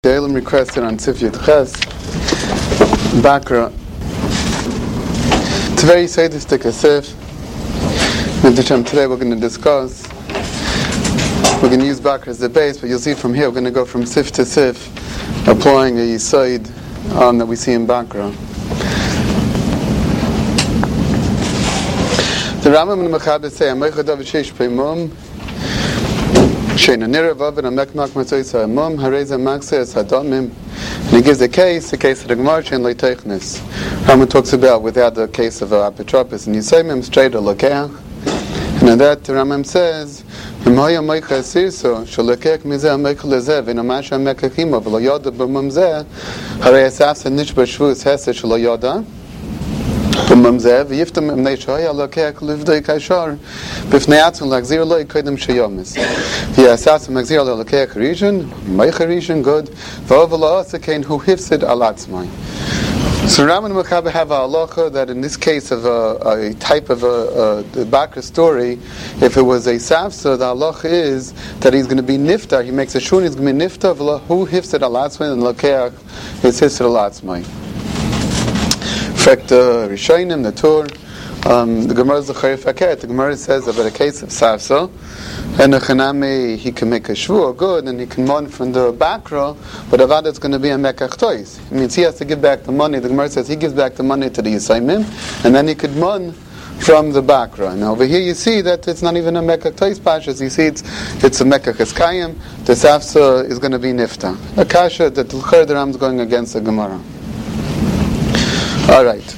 Jalen requested on Sif Yud Ches, Bakra. It's a very sadistic Sif. Today we're going to discuss. We're going to use Bakra as the base, but you'll see from here we're going to go from Sif to Sif, applying a Yisoid that we see in Bakra. The Rambam and the Mechaber say, "Amaycha David Sheish Peimum." And he gives a case of the Gemara and Leitechnis. Rambam talks about without the case of Apotropos and Yisaimim straight or Lokeach. And in that Rambam says, בממזר ויפתם אמני שהיה לוקח לבדוי קשר בפני עצמו להחזיר לו קודם שיומס ויעשת מחזיר לו לוקח ראשון מייך ראשון גוד ואובר עשה כן הוא הפסד על עצמו. So Rambam and Mechaber have a halacha that in this case of a type of a Bakra story, if it was a Safsa, the halacha is that he's going to be niftar. He makes a shun, he's going to be niftar who hifsed al atzmai and lokeach is hifsed al atzmai. In fact, Rishonim, the Tur, the Gemara is the Charif Aket. The Gemara says about a case of Safsa, and a Chanami, he can make a shvur good, and he can mon from the Bakra, but Avad it's going to be a Mekach Tois. It means he has to give back the money. The Gemara says he gives back the money to the Yisaimim, and then he could mon from the Bakra. And over here you see that it's not even a Mekach Tois Pashas. You see it's a Mekach Eskayim. The Safsa is going to be Nifta. A Kasha that the Ram is going against the Gemara. Alright.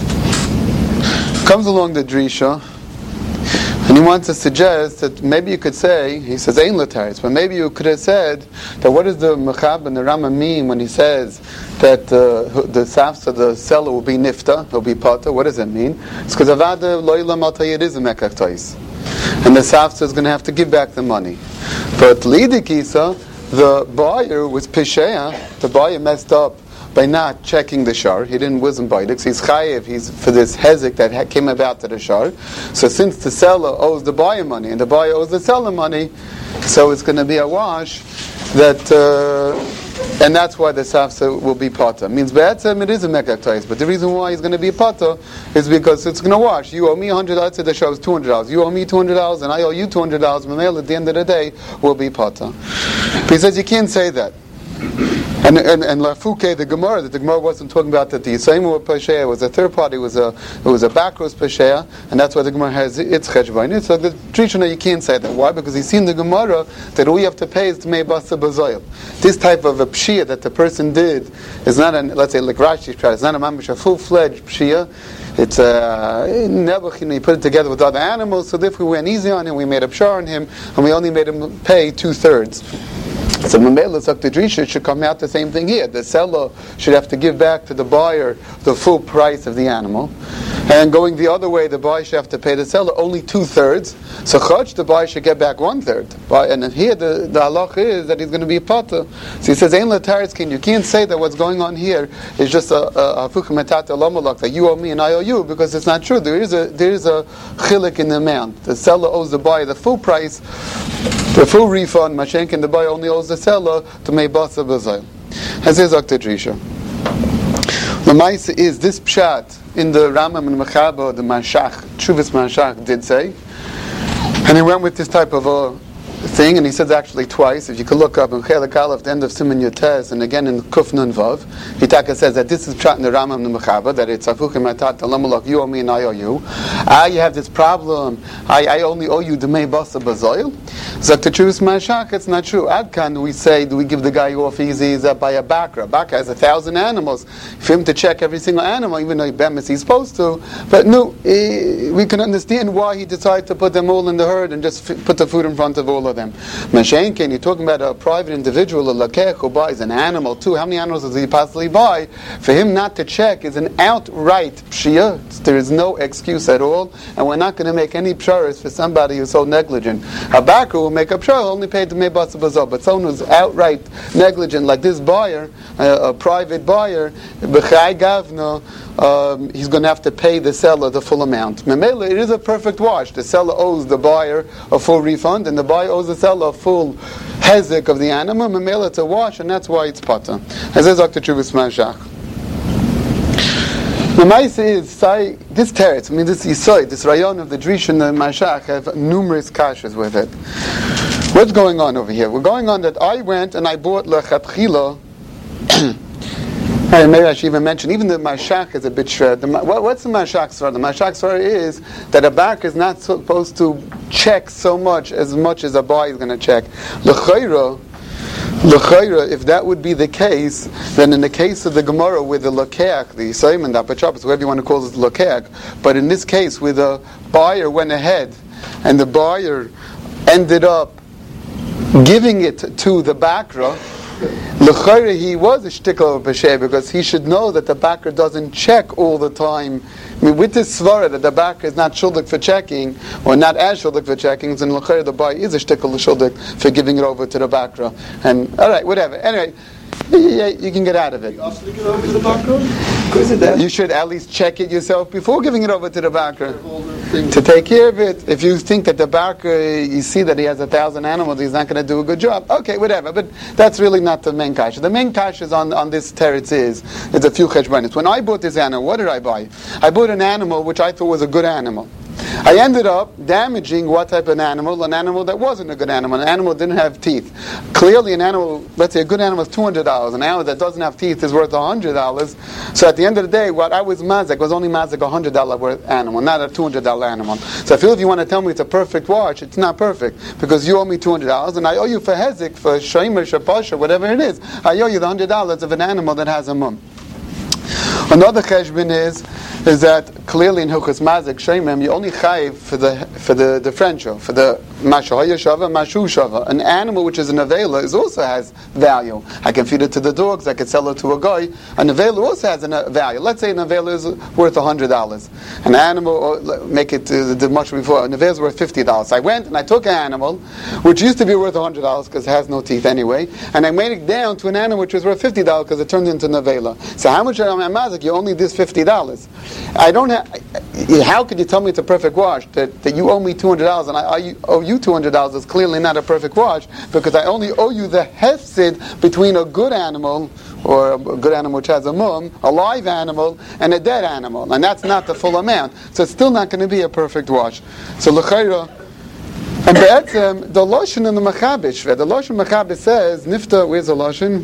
Comes along the Drisha, and he wants to suggest that maybe you could say, he says, Ein Lataris, but maybe you could have said that what does the Mechab and the Rama mean when he says that the Safsa, the seller will be Nifta, he'll be Pata? What does it mean? It's because Avada Loila Matayir is a Mekach Tois. And the Safsa is going to have to give back the money. But Lidikisa, the buyer was Pishea, the buyer messed up by not checking the shar. He didn't wisdom baidik. He's chayiv. He's for this hezek that came about to the shar. So since the seller owes the buyer money and the buyer owes the seller money, so it's going to be a wash that, and that's why the safsa will be pata. Means be'etzem it is a mekach tois, but the reason why he's going to be pata is because it's going to wash. You owe me $100, the shar is $200. You owe me $200, and I owe you $200. Mamel at the end of the day will be pata. But he says you can't say that. And Lafuke, the Gemara wasn't talking about that the Yisaimu were Pashea, it was a third party, it was a Bakros Pashea, and that's why the Gemara has its Cheshbain. So the Trishana, you can't say that. Why? Because he's seen the Gemara that all you have to pay is to make Basa Bazoil. This type of a Pshia that the person did is not let's say like Rashi's try, it's not a mamish, a full-fledged Pshia. It's Nebuch, he put it together with other animals, so if we went easy on him, we made a pshar on him, and we only made him pay 2/3. So Mamela Zakta Drisha should come out the same thing here. The seller should have to give back to the buyer the full price of the animal. And going the other way, the buyer should have to pay the seller only 2/3. So Chach, the buyer should get back 1/3. And here the halach is that he's going to be a pata. So he says, Ein Lataris Kin, you can't say that what's going on here is just a hafuch metata lomalak, that you owe me and I owe you, because it's not true. There is a chilik in the amount. The seller owes the buyer the full price, the full refund, Mashenk, and the buyer only owes the seller to make basa bazail. As is Dr. Drisha. The Maisa is this pshat in the Rambam and Mechaber, the Mashach, Chuvas Mashach did say, and he went with this type of a thing, and he says actually twice. If you could look up in Chelik Aleph, the end of Siman Yotes, and again in Kuf Nun Vav, Hitaka says that this is pshat in the Rambam and the Mechaber, that it's Afuchim Atat Alamalak, you owe me and I owe you. You have this problem. I only owe you the Mei Basa Bazoil. Zakta Chuvas Mashach, it's not true. Adkan, we say, do we give the guy off easy by a Bakra? Bakra has 1,000 animals. For him to check every single animal, even though Bemis he's supposed to. But no, we can understand why he decided to put them all in the herd and just put the food in front of all of them. Mashenkin, you're talking about a private individual, a lakech, who buys an animal too. How many animals does he possibly buy? For him not to check is an outright pshia. There is no excuse at all, and we're not going to make any psharas for somebody who's so negligent. A Bakra will make a pshar, only paid to me basa bazar, but someone who's outright negligent, like this buyer, a private buyer, b'chai gavna, he's going to have to pay the seller the full amount. Memela, it is a perfect wash. The seller owes the buyer a full refund, and the buyer owes the seller a full hezek of the animal, memela to wash, and that's why it's potter. As is Dr. Chuvas Mashach. The Maisa is, this teretz, this Yisoid, this rayon of the Drish and the Mashach have numerous kashas with it. What's going on over here? We're going on that I went and I bought lechatchila. And maybe I should even mention, even the Mashach is a bit shred. What's the Mashach Svara? The Mashach Svara is that a back is not supposed to check so much as a boy is going to check. L'chayra, if that would be the case, then in the case of the Gemara with the Lokeach, the Yisayim the Apachapis, whatever you want to call it, Lokeach, but in this case, where the buyer went ahead and the buyer ended up giving it to the Bakra, L'chayra, he was a shtickle of B'sheh because he should know that the backer doesn't check all the time. With this svara that the backer is not shuldik for checking, or not as shuldik for checking, then l'chayra the boy is a shtickle shuldik for giving it over to the backer. And alright, whatever. Anyway, you can get out of it. You should at least check it yourself before giving it over to the backer to take care of it. If you think that the backer, you see that he has 1,000 animals, he's not going to do a good job. Okay, whatever. But that's really not the main kasha. The main kasha is on this teretz is a few cheshbonis. When I bought this animal, what did I buy? I bought an animal which I thought was a good animal. I ended up damaging what type of animal? An animal that wasn't a good animal. An animal that didn't have teeth. Clearly an animal, let's say a good animal is $200. An animal that doesn't have teeth is worth $100. So at the end of the day, what I was mazak was only mazak $100 worth animal, not a $200 animal. So I feel if you want to tell me it's a perfect watch, it's not perfect. Because you owe me $200 and I owe you for hezek, for shomer, shapasha, whatever it is. I owe you the $100 of an animal that has a mum. Another cheshbon is that clearly in Hilchos Mazak Shemem you only chayiv for the differential, for the mashahaya shava, mashu shava. An animal which is an avela also has value. I can feed it to the dogs. I can sell it to a guy. An avela also has a value. Let's say an avela is worth $100. An animal, or make it much before. An avela is worth $50. I went and I took an animal which used to be worth $100 because it has no teeth anyway, and I made it down to an animal which was worth $50 because it turned into an avela. So how much am I mazak? You only this $50. I don't have. How could you tell me it's a perfect wash? That you owe me $200 and I owe you $200 is clearly not a perfect wash because I only owe you the hefsid between a good animal or a good animal which has a mum, a live animal, and a dead animal, and that's not the full amount. So it's still not going to be a perfect wash. So l'chayra. And be'etzem, the loshen in the Mechabish, the loshen Mechabish says, Nifta, where's the loshen?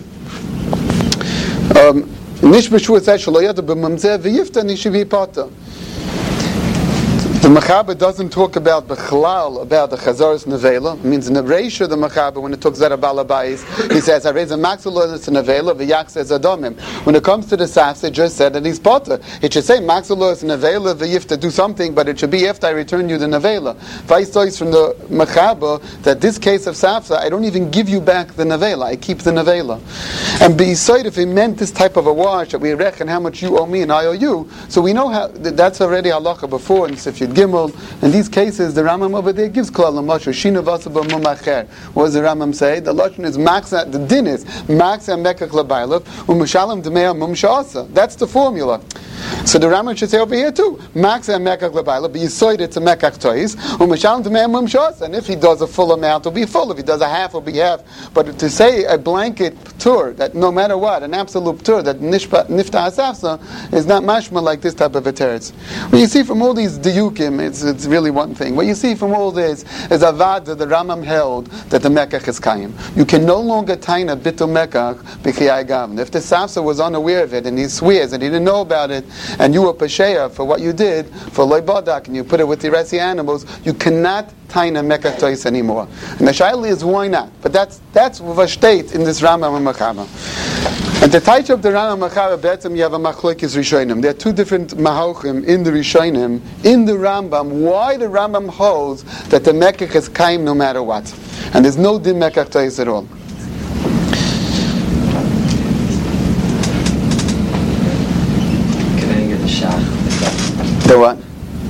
Nishbashu et zeh shelo yada b'mamzeh v'yifta nishivi pata. The Mechaber doesn't talk about Bechlal, about the Chazaras Nevela. It means in the Reisha, the Mechaber, when it talks about Balabais, he says, I raise a Maxulah is a Nevela, V'yak says Adomim. When it comes to the Safs, it just said that he's Potter. It should say Maxulah is a Nevela, V'yif do something, but it should be after I return you the Nevela. V'aystois from the Mechaber, that this case of Safsa, I don't even give you back the Nevela, I keep the Nevela. And besides, if he meant this type of a wash, that we reckon how much you owe me and I owe you, so we know how, that's already halacha before, and if you Gimel. In these cases, the Rambam over there gives klal l'mashu. Shina v'asaba mumacher. What does the Rambam say? The lashon is maxa. The din is maxa mekach labaylav u'mishalim d'mei mum sha'asa. That's the formula. So the Rambam should say over here too, maxa mekach labaylav, but you saw it to mekach tois u'mishalim d'mei mum sha'asa. And if he does a full amount, it'll be full. If he does a half, it'll be half. But to say a blanket tur that no matter what, an absolute tur that nifta asafsa is not mashma like this type of a teretz. When you see from all these diyukim, it's really one thing. What you see from all this is avad that the Rambam held that the mekach is kaim. You can no longer taina bitul mekach b'chiyai gavn. If the safsa was unaware of it and he swears and he didn't know about it, and you were pasheya for what you did for loy badak and you put it with the resi animals, you cannot taina mekach tois anymore. And the shaila is why not? But that's what state in this Rambam and Mechaber. And the taich of the Rambam Mechaber, betzim you have a machlokes rishonim. There are two different mahochim in the rishonim in the Rambam. Why the Rambam holds that the mekach is kaim no matter what, and there's no din mekach tois at all. Can I get the shach? The what?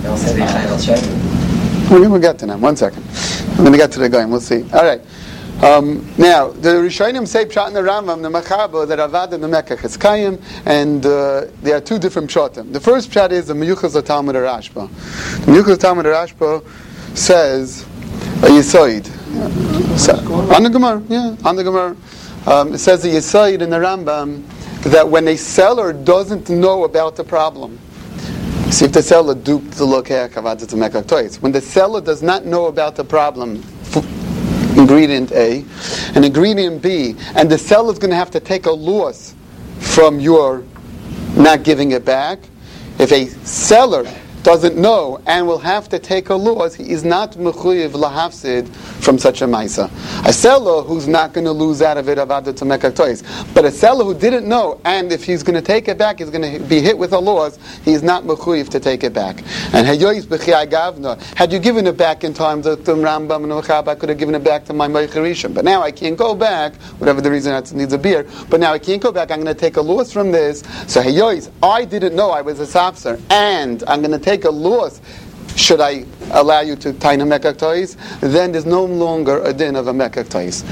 We'll get to them. 1 second. I'm going to get to the guy. We'll see. All right. Now, the Rishonim say pshat in the Rambam, the Mechaber, that avad and the mekach is kaim, and there are two different pshatim. The first pshat is the Meyuchas Talmud Rashba. The Meyuchas Talmud Rashba says a yisoid. On the Gemara, yeah, on the Gemara. It says the Yesayid in the Rambam that when a seller doesn't know about the problem, see if the seller duped the lokeh kavad to make toys. When the seller does not know about the problem, ingredient A, and ingredient B, and the seller is going to have to take a loss from your not giving it back. If a seller doesn't know and will have to take a loss, he is not mechuyev lahafsid from such a maisa. A seller who's not going to lose out of it avada to mekach toys, but a seller who didn't know and if he's going to take it back, he's going to be hit with a loss. He's not mechuyev to take it back. And hayoyis b'chiyai gavna. Had you given it back in time, the Rambam and Mechab, I could have given it back to my meicherishim. But now I can't go back. Whatever the reason, it needs a beer. But now I can't go back. I'm going to take a loss from this. So hayoyis, I didn't know I was a sapser, and I'm going to take a loss. Should I allow you to tie a mekach tois? Then there's no longer a din of a mekach tois.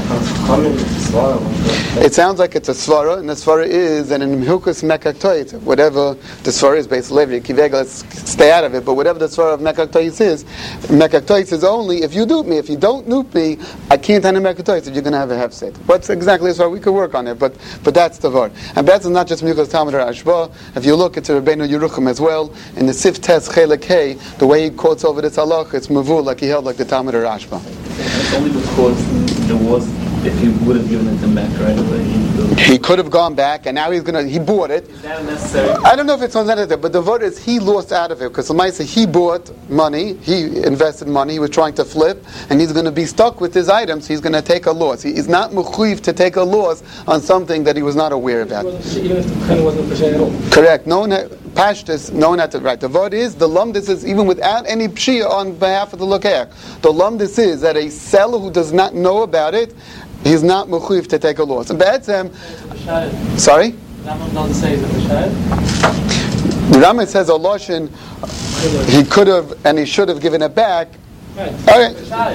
It sounds like it's a svara, and the svara is that in Hilkus mekach tois, whatever the svara is based on Levi Kivega, let's stay out of it. But whatever the svara of mekach tois is only if you dupe me. If you don't dupe me, I can't tie a mekach tois. If you're going to have a hefset, what's exactly the svara? We could work on it, but that's the var. And that's not just Hilkus Talmud or Ashba. If you look, it's a Rabbeinu Yerucham as well in the Sif Tes Chelek Hey. The way he quotes over this halach, it's mavul, like he held like the Talmud or Rashba. It's only because there was, if he would have given it to back right away, he could have gone back, and now he bought it. Is that necessary? I don't know if it's necessary, but the word is he lost out of it, because the Maisa, he bought money, he invested money, he was trying to flip, and he's going to be stuck with his items, he's going to take a loss. He is not mechuyev to take a loss on something that he was not aware about. Even if the pen wasn't for at all. Correct. No one Pashtus, no one had to write. The word is, the lumdis is even without any pshia on behalf of the lokeach. The lumdis is that a seller who does not know about it, he's not mechuyev to take a loss. And Be'etzem, sorry? The Rambam doesn't say it's a b'shayed. The Rambam says a loshin, he could have and he should have given it back. Right. Okay.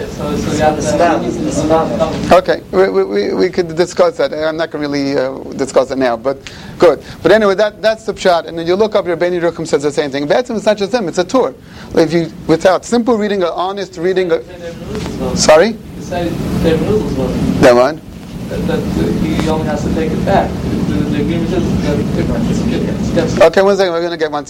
Okay, we could discuss that. I'm not going to really discuss it now, but good. But anyway, that's the pshat. And then you look up, Rabbeinu Yerucham says the same thing. Be'etzem, it's not just him; it's a tour. If you, without simple reading, honest reading. Sorry. That one. That he only has to take it back. The agreement is okay, 1 second. We're going to get 1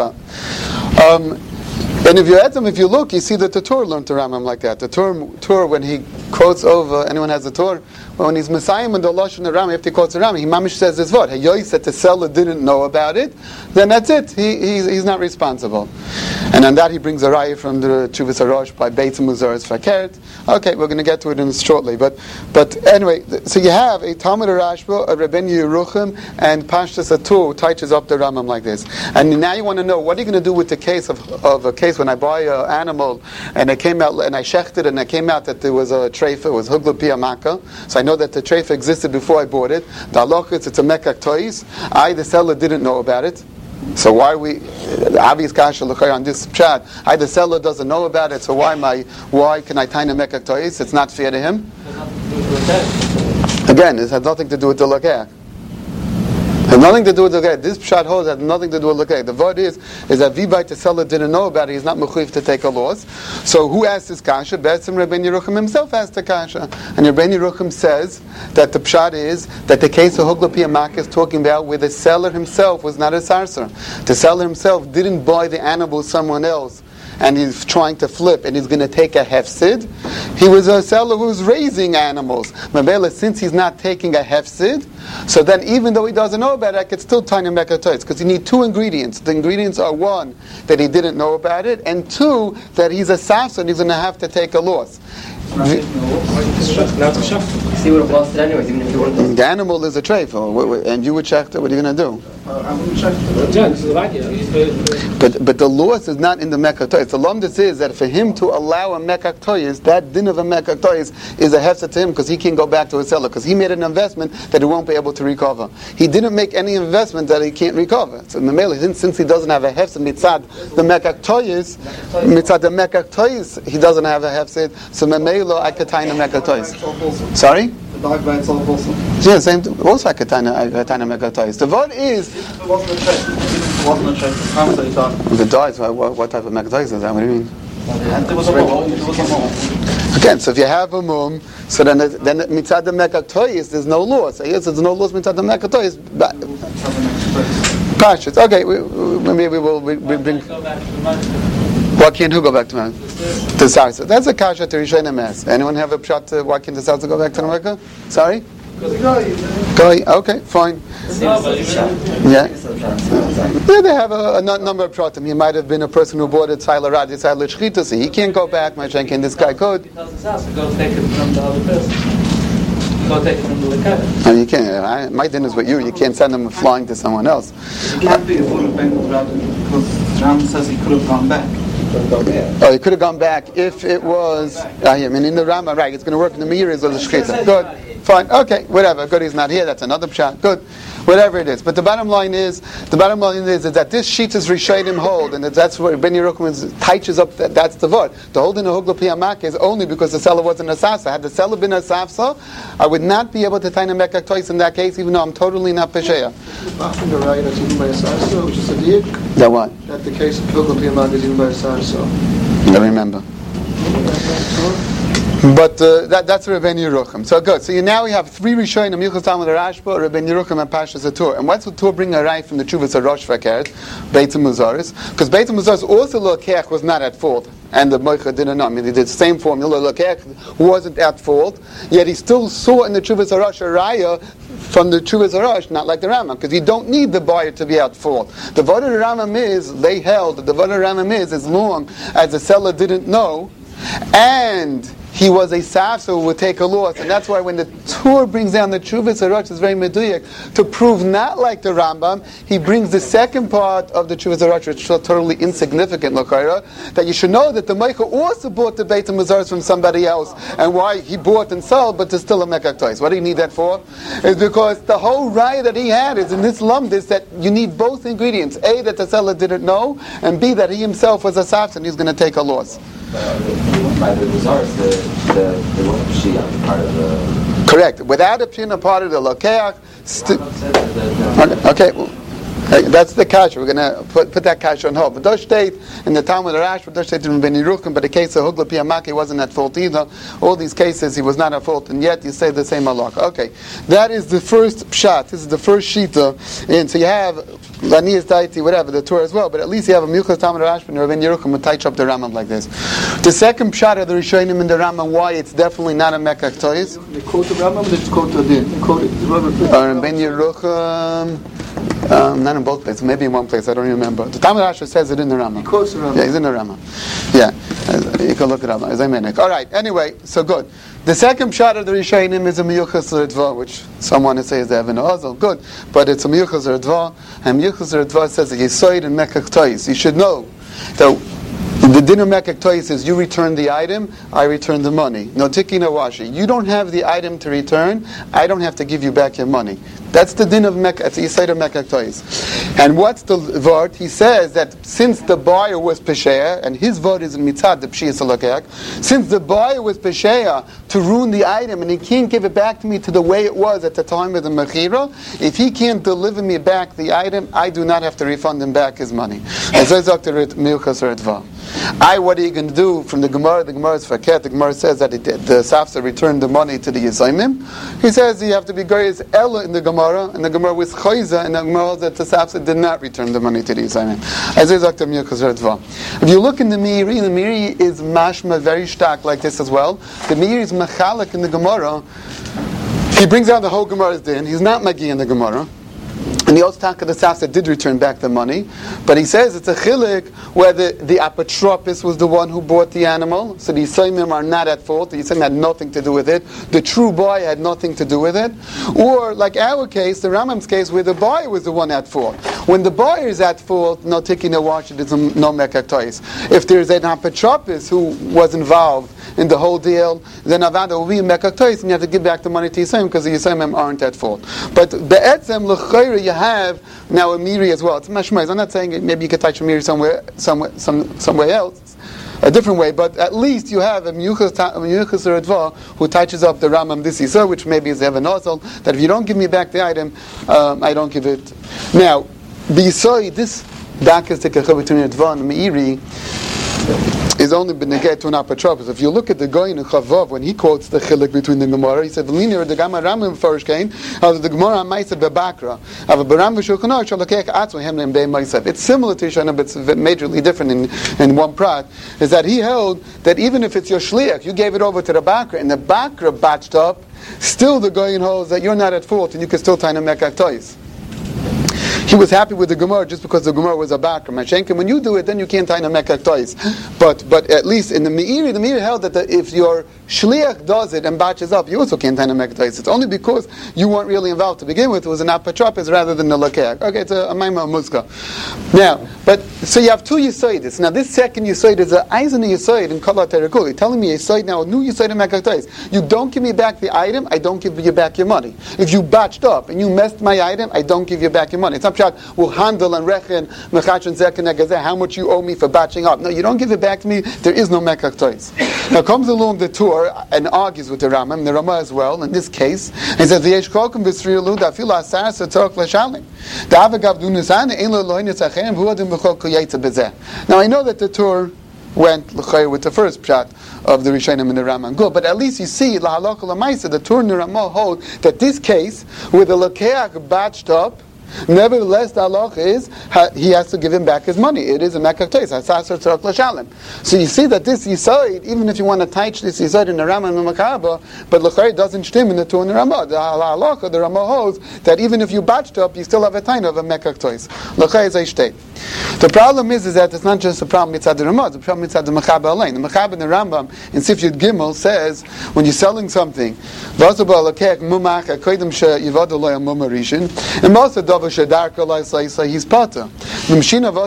second. And if you look, you see that the Torah learned the Rambam like that. The Torah, when he quotes over, anyone has a Torah, when he's Messiah and the Lashon the Rambam, after he quotes the Rambam, he mamish says this word. Hayoyis, that the seller didn't know about it, then that's it. He's not responsible. And on that he brings a raya from the Chuvas Harosh by Beitz Muzar's Fakert. Okay, we're going to get to it shortly. But anyway, so you have a Talmud Rashba, a Rabbeinu Yerucham, and Pashtus Atur touches up the Rambam like this. And now you want to know, what are you going to do with the case of a case when I buy an animal and it came out and I shechted and it came out that there was a treifa, it was hugla piyamaka. So I know that the treifa existed before I bought it. The halachas, it's a mekach tois. I, the seller, didn't know about it. So why the obvious kasha on this chat? I, the seller, doesn't know about it. So why can I tie a mekach tois? It's not fair to him. Again, it has nothing to do with the lokeh. Has nothing to do with the lokeh. This pshat holds has nothing to do with lokeh. The word is that Vivite, the seller, didn't know about it. He's not mechuyev to take a loss. So who asked this kasha? Be'etzem Rabbeinu Yerucham himself asked the kasha, and Rabbeinu Yerucham says that the pshat is that the case of hugla piyamaka is talking about where the seller himself was not a sarser. The seller himself didn't buy the animal someone else, and he's trying to flip, and he's going to take a hefsid. He was a seller who was raising animals. Mabela, since he's not taking a hefsid, so then even though he doesn't know about it, I could still tie him back a toys, because you need two ingredients. The ingredients are, one, that he didn't know about it, and two, that he's a safs and he's going to have to take a loss. See what it lost it anyways, even if you want to. The animal is a treif, and you would check it. What are you going to do? But the loss is not in the mekach toyis. The lumdus is that for him to allow a mekach toyis, that din of a mekach toyis is a hefset to him, because he can go back to his seller, because he made an investment that he won't be able to recover. He didn't make any investment that he can't recover. So since he doesn't have a hefset mitzad the mekach toyis, he doesn't have a hefset. So memelo I could tie in a mekach toyis. Sorry. The dog by itself also. Yeah, same. Also, I could tie in a mekach toyis. The word is. If it wasn't a trick, it wasn't a trick. How much are you talking? The dogs. What type of mekach toyis is that? What do you mean? And there was a hole. Again, so if you have a mum, so then mitzad the mekaktoyis, there's no law. So yes, there's no laws mitzad the mekaktoyis. Pashas. Okay, maybe we'll bring. Why can't who go back to Mecca? To Sarsa. That's a kasha to Rishonim Mes. Anyone have a pshat to why can't the Sarsa go back to Mecca? Sorry? Goy. Okay, fine. Yeah. Yeah, they have a number of pratim. He might have been a person who bought a tzayla rad, tzayla shchita, so he can't go back. Mashenkin, this guy could. He tells his house to go take it from the other person. Go take it from the Lekada. I mean, you can't. My dinner's with you. You can't send them flying to someone else. It can't be a full of Ben because Ram says he could have gone back. Oh, he could have gone back if it was. I mean, in the Rambam, right? It's going to work in the Meiri or the Shechita. Good, fine, okay, whatever. Good, he's not here. That's another pshat. Good, whatever it is. But the bottom line is that this sheet is Rishonim hold, and that's where Ben Yerucham touches up. That's the word. The holding of Hugla Piyamak is only because the seller wasn't a safsa. Had the seller been a safsa, I would not be able to tie a mekak twice in that case, even though I'm totally not pesheya. From the right, that's even by a sarso, which is a diak. That what? That the case of Hugla Piyamak is even by a sarso. I remember. But that's Rebbein Yerucham. So good. So now we have three Rishonim, Yuchas Talmud Rashba, Rebbein Yerucham, and Pashas Atur. And what's the Tur bring a right from the Chuvas Arosh Fakert, Beit HaMuzaris? Because Beit HaMuzaris also Lokech was not at fault, and the Moicha didn't know. I mean, he did the same formula. Lokech wasn't at fault, yet he still saw in the Chuvas Arosh a raya from the Chuvas Arosh, not like the Rambam, because you don't need the buyer to be at fault. The Vod of the Rambam is, they held, the Vod of the Rambam is, as long as the seller didn't know, and he was a safsa who would take a loss, and that's why when the Tur brings down the Chuvas Arosh, it's very meduyak to prove not like the Rambam. He brings the second part of the Chuvas Arosh, which is totally insignificant, L'chaira, that you should know that the Meicha also bought the Beit HaMuzaris from somebody else, and why he bought and sold, but there's still a mekak tois. What do you need that for? Is because the whole raya that he had is in this lump is that you need both ingredients: A, that the seller didn't know, and B, that he himself was a safsa and he's going to take a loss. By the Muzaris, the Shia part of the... Correct. Without a pina part of the Lokeach... Okay, well, that's the kasha. We're going to put that kasha on hold. But those state in the Talmud Rashba, those state in Ben Yerucham, but the case of Hugla Piyamak, he wasn't at fault either. All these cases, he was not at fault, and yet you say the same halakha. Okay, that is the first pshat. This is the first shita. And so you have Lanias Daiti, whatever, the Torah as well, but at least you have a Milchas Talmud Rashba and Ben Yerucham would touch up the Rambam like this. The second pshat of the Rishonim in the Rambam, why it's definitely not a mekak tois. They quote the Rambam, they just quote the Din. They quote it. Ben Yerucham... not in both places, maybe in one place, I don't remember. The Talmud Rashba says it in the Rambam. He quotes the Rambam. Yeah, he's in the Rambam. Yeah, you can look it up. Alright, anyway, so good. The second shot of the Rishonim is a Miyuchas Erdva, which someone would say is the Even Ozel. Good, but it's a Miyuchas Erdva, and Miyuchas Erdva says that Yisoid and Mekak Tois. You should know that the din of Mekak Tois is you return the item, I return the money. No tiki, no washi. You don't have the item to return, I don't have to give you back your money. That's the din of Mekak, it's the Yisoid of Mekak Tois. And what's the vort? He says that since the buyer was Pesheya, and his vort is in Mitzad, the Pshiyas Alakak, since the buyer was Pesheya to ruin the item, and he can't give it back to me to the way it was at the time of the Mechira, if he can't deliver me back the item, I do not have to refund him back his money. What are you going to do from the Gemara? The Gemara is Faket. The Gemara says that the Safsa returned the money to the Yisayimim. He says you have to be Gariz Ella in the Gemara, and the Gemara was Chayza, and the Gemara that the Safsa did not return the money to the Yisayimim. If you look in the Meiri is mashma very stark like this as well. The Meiri is machalik in the Gemara. He brings out the whole Gemara's din. He's not Magi in the Gemara. And the Ostak of the Safsa did return back the money, but he says it's a chilik where the apotropis was the one who bought the animal, so the Yisayimim are not at fault, the Yisayimim had nothing to do with it, the true buyer had nothing to do with it, or like our case, the Rambam's case, where the buyer was the one at fault. When the buyer is at fault, no tiki, no wash, there's no mekak tois. If there's an apotropis who was involved in the whole deal, then avada will be a mekak tois, and you have to give back the money to Yisayimim because the Yisayimim aren't at fault. But be'etzem l'chayra you have now a Miri as well. It's mashmais. I'm not saying maybe you could touch a Miri somewhere else, a different way, but at least you have a Miyuchas Erdva who touches up the Rambam this Yisur, which maybe is Even Ozel, that if you don't give me back the item, I don't give it. Now, the Yisur, this Dakas Tekachah between Erdva and Meiri, is only beneged to an apotropos. If you look at the Goyin and Chavav, when he quotes the chiluk between the Gemara, he said, "V'linir the Gamma Ramim Farish Kain, of the Gemara Ma'aseh Bebakra, of a Baram V'Shulchan Aruch Shalakech Atzma Hem Neim Bei Ma'aseh." It's similar to Yishana, but it's majorly different in one prat. Is that he held that even if it's your shliach, you gave it over to the Bakra, and the Bakra batched up, still the Goyin holds that you're not at fault, and you can still tie a Mekach Tois. He was happy with the Gemara just because the Gemara was a Bakra. Mashenka, when you do it, then you can't tie a Mekach Tois. But at least in the Meiri held that if your Shliach does it and batches up, you also can't tie a Mekach Tois. It's only because you weren't really involved to begin with. It was an apotropos rather than the Lakeach. Okay, it's a Maimah Muska. Now, so you have two Yisoidis. Now, this second Yisoid is an Eisen Yisoid in Kala Terekul. You're telling me Yisoid now, a new Yisoid in Mekach Tois. You don't give me back the item, I don't give you back your money. If you batched up and you messed my item, I don't give you back your money. It's not will handle and rechen mechachin zeken egazeh how much you owe me for batching up. No, you don't give it back to me. There is no mekach tois. Now comes along the Tur and argues with the Rambam, the Ramah as well. In this case, he says v'yesh kolkum v'sriyalu dafil asar setork l'shalim da'avagav dunusan ein lo lohin yitzachem hu adim b'chol kuyaytza bezeh. Now I know that the Tur went l'chayr with the first pshat of the Rishonim and the Rambam. Good, but at least you see lahalach l'maisa the Tur and the Ramah hold that this case with the lakeach batched up. Nevertheless, the halach is he has to give him back his money. It is a mekach tois. So you see that this yisoid, even if you want to teach this yisoid in the Rambam and the Makaba, but l'chayr doesn't stem in the Tur and the Ramah. The halach, the Ramah holds that even if you batched up, you still have a time of a mekach tois. L'chayr is a shtei. The problem is that it's not just a problem mitzad the Ramah. It's a problem mitzad the Makaba alone. The Makaba and the Rambam in Sif Yud Gimel says when you're selling something, v'asabah l'kech mumach akoydim she'yivadu lo yamum arishin, and most of he's pata. In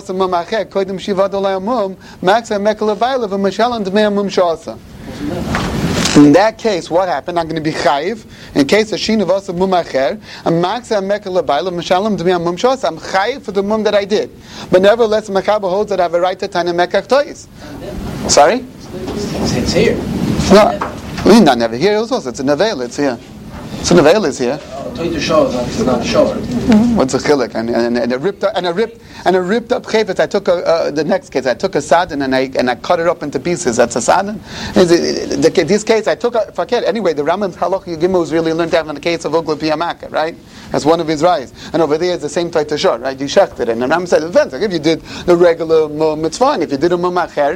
that case, what happened? I'm going to be chayiv in case of shina v'asa mum acher. And maxa mekel lebayla m'shalom d'mei mum shasa. I'm chayiv for the mum that I did, but nevertheless, Makaba holds that I have a right to tana mekach tois. Sorry, It's here. no, we not never here. Also, it's a nevel. It's here. So nevel is here. Toy show is not short. What's a chilek? And a ripped up chayfetz. I took the next case. I took a sadin and I cut it up into pieces. That's a sadin. This case I took. Forget anyway. The Rambam's halach yigimah was really learned to have in the case of Ugla Piyamaka, right? That's one of his rights. And over there is the same type of short, right? You shechted it. And the Rambam said, it depends. Like if you did the regular mitzvah, if you did a mumacher.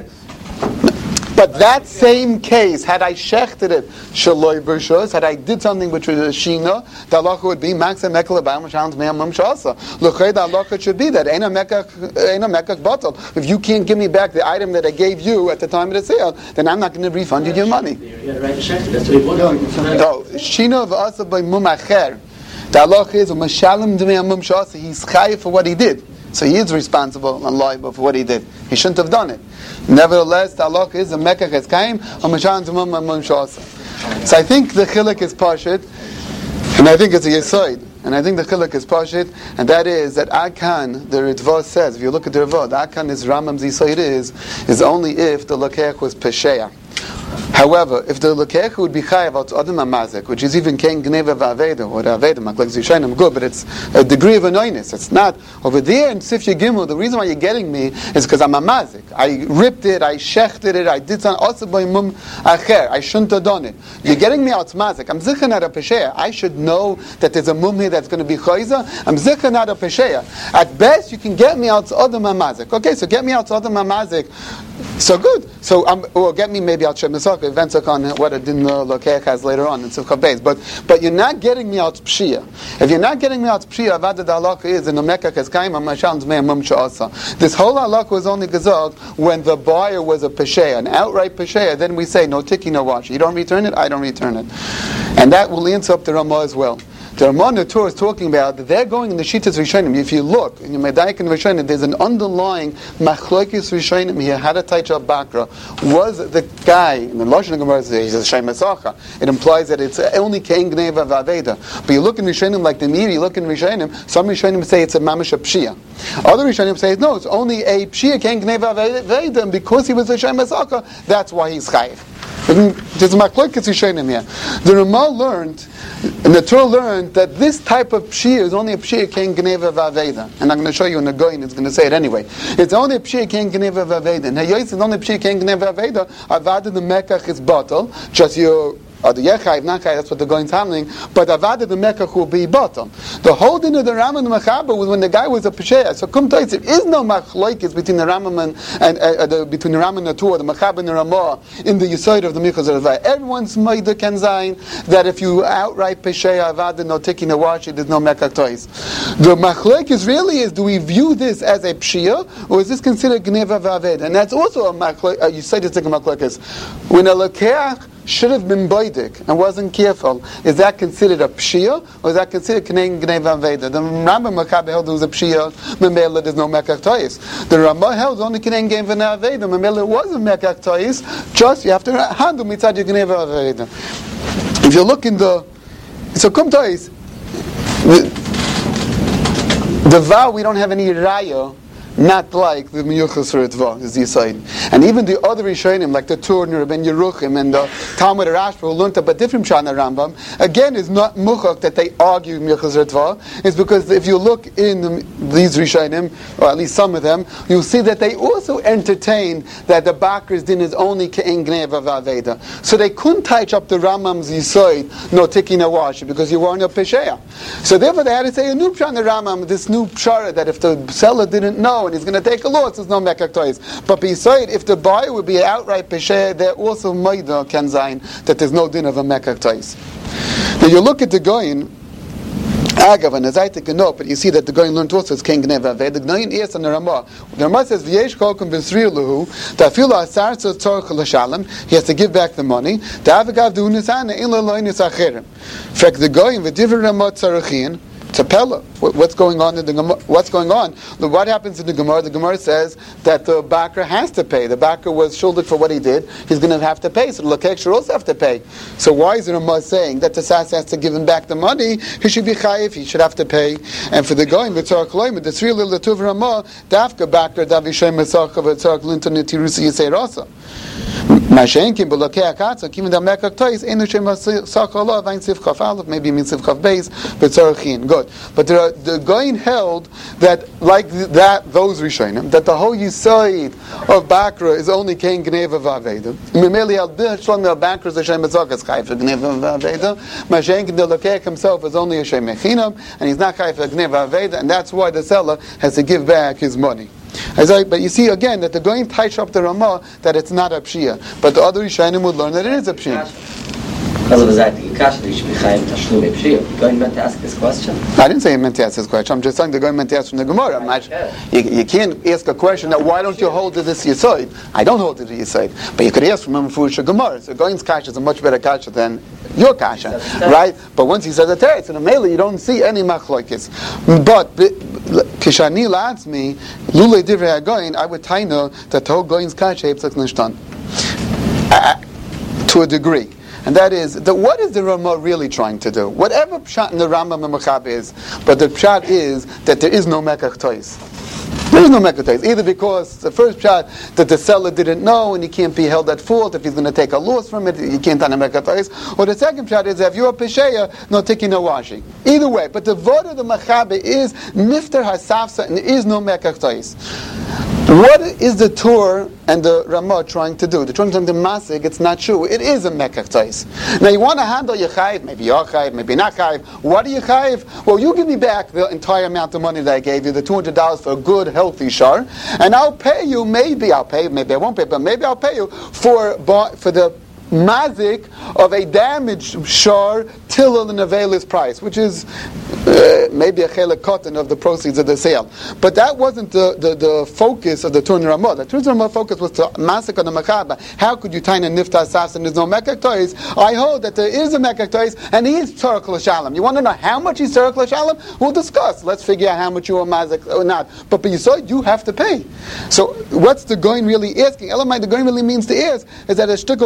But that same case, had I shechted it, shaloi b'rshus, had I did something which was a shina, the halacha would be maxim mekel abam shalom t'mei mum shasa. L'chei the halacha should be that ain't a mekach batal. If you can't give me back the item that I gave you at the time of the sale, then I'm not going to refund you your money. You had a right to check it. That's what he wanted. No, shina v'asa by mum acher. The halacha is u'mashalim t'mei mum shasa. He's chayiv for what he did. So he is responsible and liable for what he did. He shouldn't have done it. Nevertheless, the halach is a mekach eskaim or mashan t'mum mum shasa. So I think the chilek is pashit, and I think it's a yisoid, and I think the chilek is pashit, and that is that Akan, the Ritva says, if you look at the Ritva, the Akan is Rambam's yisoid is only if the lakeach was pesheya. However, if the lekech would be chayav out adam amazik, which is even ken gneva v'aveda or aveda maklek zishayim good, but it's a degree of annoyance. It's not over there in Sifya Gimel. The reason why you're getting me is because I'm a mazik. I ripped it, I shechted it, I did something also by mum acher. I shouldn't have done it. You're getting me out mazik. I'm zichan at a pesheya. I should know that there's a mum here that's going to be chayza. I'm zichan at a pesheya. At best, you can get me out adam amazik. Okay, so get me out adam amazik. So good. So or get me maybe out shemisaka. Events on what a din lokech has later on in Sivcha Beis. But you're not getting me out pshia. If you're not getting me out pshia, avada da halakha is in the mekach eskaim amashal d'mei mum sha'asa. This whole halakha was only gezog when the buyer was a pesheya, an outright pesheya. Then we say no tiki, no wash. You don't return it, I don't return it, and that will answer up the Ramah as well. The Ramah in the Torah is talking about that they're going in the Shittas Rishonim. If you look in your Medayik and Rishonim, there's an underlying Machlokes Rishonim here. Had a Taicha Bakra. Was the guy in the Lashon Gemara says he's a Shem Esacha? It implies that it's only Kein Gneva Vaveda. But you look in Rishonim like the Mir, you look in Rishonim. Some Rishonim say it's a Mamash Pshia. Other Rishonim say no, it's only a Pshia Kein Gneva Vaveda, and because he was a Shem Esacha, that's why he's Chayiv. There's a machlokes Rishonim here. The Ramah learned, and the Torah learned, that this type of pshia is only a pshia ken gneva v'aveda. And I'm going to show you in the Goyin, it's going to say it anyway. It's only a pshia ken gneva v'aveda. And Hayos is only a pshia ken gneva v'aveda. Avada the mekach is bottle. Just you. Or the Yechayv, not Chayv, that's what the Goyin's handling, but Avada the Mekach will be bottom. The whole din of the Rambam and the Mechaber was when the guy was a Pesheya. So Kum Tois, there is no Machlokes between the Rambam and between the Rambam and the Torah, the Mechaber and the Ramah, in the Yesod of the Michas Ravai. Everyone's Maida can zayin that if you outright Pesheya Avada, no taking a washi, there's no Mekach Tois. The Machlokes really is, do we view this as a Pshia, or is this considered Gneva Vaved? And that's also a Machlokes, you say this like a Machlokes. When a Lekeach should have been boidik and wasn't careful, is that considered a pshia, or is that considered knei gneva veda? The Rambam Mechaber held it was a pshia, memela there's no mekach tois. The Ramah held only knei gneva veda, memela it was a mekach tois, just you have to handle mitzad gneva veda. If you look in the, so kum tois, the vow we don't have any raya, not like the Miyuchas Ritva is the Yisayim. And even the other Rishonim, like the Tur, Ben Yeruchim, and the Talmud Rashba, who learned about different Shana Rambam, again is not Muchak that they argue Miyuchas Ritva. It's because if you look in these Rishonim, or at least some of them, you'll see that they also entertain that the Bakr's din is only Ke'en Gneva Vaveda. So they couldn't touch up the Rambam's Yisayim, no Tiki Nawashi, because you weren't a Pesheya. So therefore they had to say a new Shana Rambam, this new Pshara, that if the seller didn't know, and he's going to take a loss, there's no mekach tois. But beside, if the buyer would be outright pesher, they're also maida can zayin that there's no din of a mekach tois. Now you look at the Goyin, Agav and Azaitik and no, but you see that the Goyin learned also it's king gneva. The Goyin is on the Ramah. The Ramah says v'yesh kolkum v'sriluhu ta'filu asar tzorch l'shalom. He has to give back the money. Ta'avagav du'unisana in l'loinis achirim. Frek the Goyin v'divrei Ramah tzarachin. Tapella. What's going on in the Gemara? What's going on? What happens in the Gemara? The Gemara says that the Bakr has to pay. The Bakr was shielded for what he did. He's going to have to pay. So the Lakek should also have to pay. So why is the Ramah saying that the Sas has to give him back the money? He should be chayiv. He should have to pay. And for the Goyim, the Tzarek Loim, the Tzri L'Tuv Ramah, Dafka Bakr Davishem Metzarek V'Tzarek Linton Netirusi Yisei Rasa. Mashenkim b'Lakei Akatzak, even the Mekach Tois, Einu Shem Sach Allah, Vain Sivkaf Aleph, maybe means Sivkaf Beis, B'Tzarachin. Good. But the Goyin held that, like that, those Rishonim, that the whole Yisayid of Bakra is only Kein Gneva V'Aveda. Mimeli al Shlom al Bakra is Hashem Metzarkas Chayv for Gneva V'Aveda. Mashenkim the Lakei himself is only Hashem Mechinam, and he's not Chayv for Gneva V'Aveda, and that's why the seller has to give back his money. But you see again that the Goyin touch up the Ramah that it's not a pshia, but the other Rishonim would learn that it is a pshia. Going meant to ask this question? I didn't say he meant to ask this question. I'm just saying the Goyin meant to ask from the Gemara. You can't ask a question that why don't you hold to this Yesod? I don't hold to the Yesod, but you could ask from a Mefurish Gemara. So Goyin's kasha is a much better kasha than your kasha, right? But once he says a teretz in a mele, you don't see any machlokes. But Kishani lats me lule divrei hagoyin, I would taina that the whole Goyin's kasha hepsach nishtan to a degree. And that is, what is the Ramah really trying to do? Whatever pshat in the Rambam and Mechaber is, but the pshat is that there is no mekach tois. There is no mekach tois. Either because the first pshat that the seller didn't know and he can't be held at fault if he's going to take a loss from it, he can't on a mekach tois. Or the second pshat is if you're a pesheya, no taking no washing. Either way, but the vod of the Mechaber is nifter hasafsa and there is no mekach tois. What is the Tur and the Ramah trying to do? They're trying to masig. It's not true. It is a mekach tois. Now you want to handle your chayiv, maybe you're chayiv, maybe not chayiv. What are you chayiv? Well, you give me back the entire amount of money that I gave you, the $200 for a good, healthy shar, and I'll pay you. Maybe I'll pay. Maybe I won't pay. But maybe I'll pay you for the mazik of a damaged shar till an avail's price, which is maybe a chelek cotton of the proceeds of the sale. But that wasn't the focus of the Tur and Ramah. The Tur and Ramah focus was to mazik on the Mechaber. How could you tie a nifta sas and there's no mekach tois? I hold that there is a mekach tois and he is tzarek l'shalom. You want to know how much he's tzarek l'shalom? We'll discuss. Let's figure out how much you are mazik or not. But you saw you have to pay. So what's the Goyin really asking? Elamai, the Goyin really means to ask is that a shtukol chosim and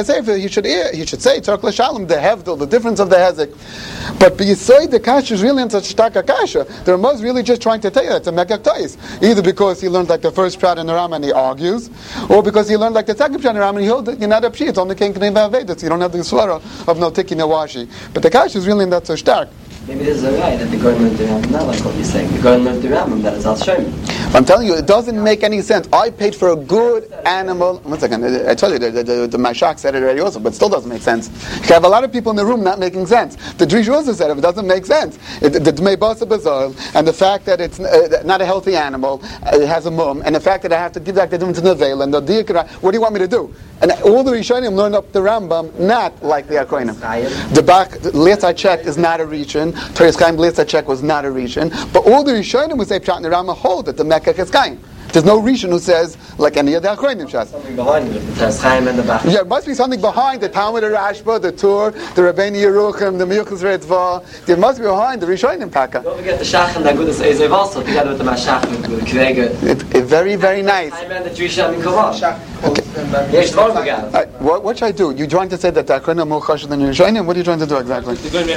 a sefer, he should say Tzarech L'Shalom, the Hevdel, the difference of the Hezek. But B'Yisoid, the Kasha is really in such Shtaka Kasha. The Ramah is really just trying to tell you that's a Mekak Tois. Either because he learned like the first Prat in the Ram and he argues, or because he learned like the second Prat in the Ram and he holds that you're not a Pshi, it's only King Knei V'Avedah, so you don't have the Swara of no Tiki Nawashi. But the Kasha is really not so stark. Maybe this is a right that the Goyen learned the Rambam, not like what you're saying. The Goyen learned the Rambam, that is Al Shomim. I'm telling you, it doesn't make any sense. I paid for a good animal. One second, I told you, the Mashak said it already also, but it still doesn't make sense. You have a lot of people in the room not making sense. The Drish also said it doesn't make sense. The Dmei Basa Bazal, and the fact that it's not a healthy animal, it has a mum, and the fact that I have to give back the difference in the veil, and the Diyakara, what do you want me to do? And all the Rishonim learned up the Rambam, not like the Akronim. The Bach, Litzah Chek is not a region. Teres Chaim Litzah Chek was not a region. But all the Rishonim who say Pshat in the Rambam hold that the Mekach is Chaim. There's no region who says like any of the Akronim Shas. Something behind it, the Teres Chaim and the Bach. Yeah, it must be something behind the Talmud Rashba, the Tur, the Rabbeinu Yeruchim, the Milchus Reitzvah. There must be behind the Rishonim Paka. Don't forget the Shach and the Agudas Ezev also, together with the Mashach and the Kvega. It's very, very nice. Chaim and the Jewish and Kavah. Yes, what should I do? You trying to say that the Akronim are more chashuv than the Rishonim? What are you trying to do exactly?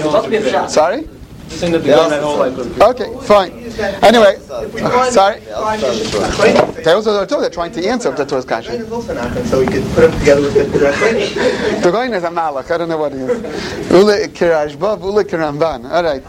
Sorry? Saying that the Goyen had all like Okay, fine. Anyway, sorry. They also they're trying to answer the Torah's kasha. So we could put them together with the correct. The Goyen is a malach. I don't know what he is. Ule kirashbav, ule kiramban. All right.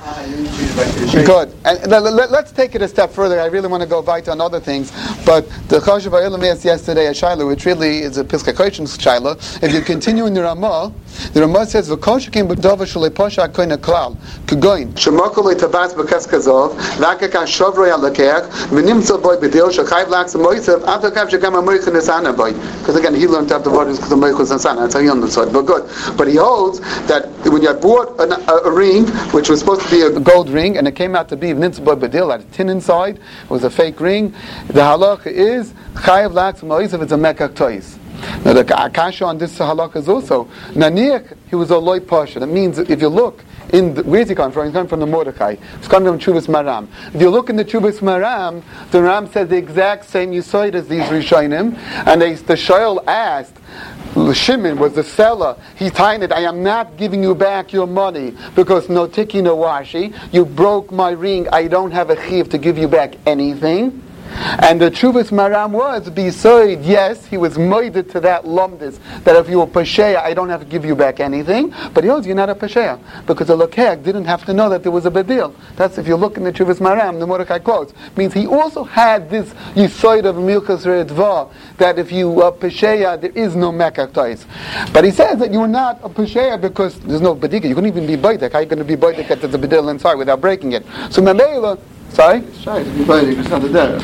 Good. And let's take it a step further. I really want to go weiter on other things, but the chashuv ha'olam is yesterday a shaila, which really is a piska koshim shaila. If you continue in the Ramah says v'koshakim b'dova shalei posha koina klal kugoin. Shemokol tabas b'kas kazov v'akakan shovrei alakech v'nimtzol boy b'dil shachayv laks moisev avakav shekam amoich nesana boy. Because again, he learned to have the waters because the moich was nesana. That's how he understood. But good. But he holds that when you had bought a ring, which was supposed to be a gold ring, and it came out to be v'nimtzol boy b'dil, had a tin inside, it was a fake ring. The halacha is chayv laks moisev. It's a mekach tois. Now the kasha on this halakha is also Naniach. He was a loy pasha. That means if you look in where's he coming from? He's coming from the Mordechai. He's coming from Chuvas Maram. If you look in the Chuvas Maram, the Ram says the exact same Yisoid as these Rishonim, and the Shaul asked. Shimon was the seller. He's tying it. I am not giving you back your money because no tiki no washi. You broke my ring. I don't have a chiv to give you back anything. And the Chuvas Maram was Bisoid, yes, he was moided to that lumdis, that if you were Pesheya, I don't have to give you back anything, but he knows you're not a Pesheya, because the Lokek didn't have to know that there was a Bedil. That's if you look in the Chuvas Maram, the Mordechai quotes, means he also had this Yisoid of Milchus Redva, that if you are Pesheya, there is no Mekach Tois. But he says that you are not a Pesheya because there's no Bedika, you couldn't even be Baidik. How are you going to be Baidik that there's a Bedil inside without breaking it? So Mamela, sorry? It's shy to be Baidik, it's not a there.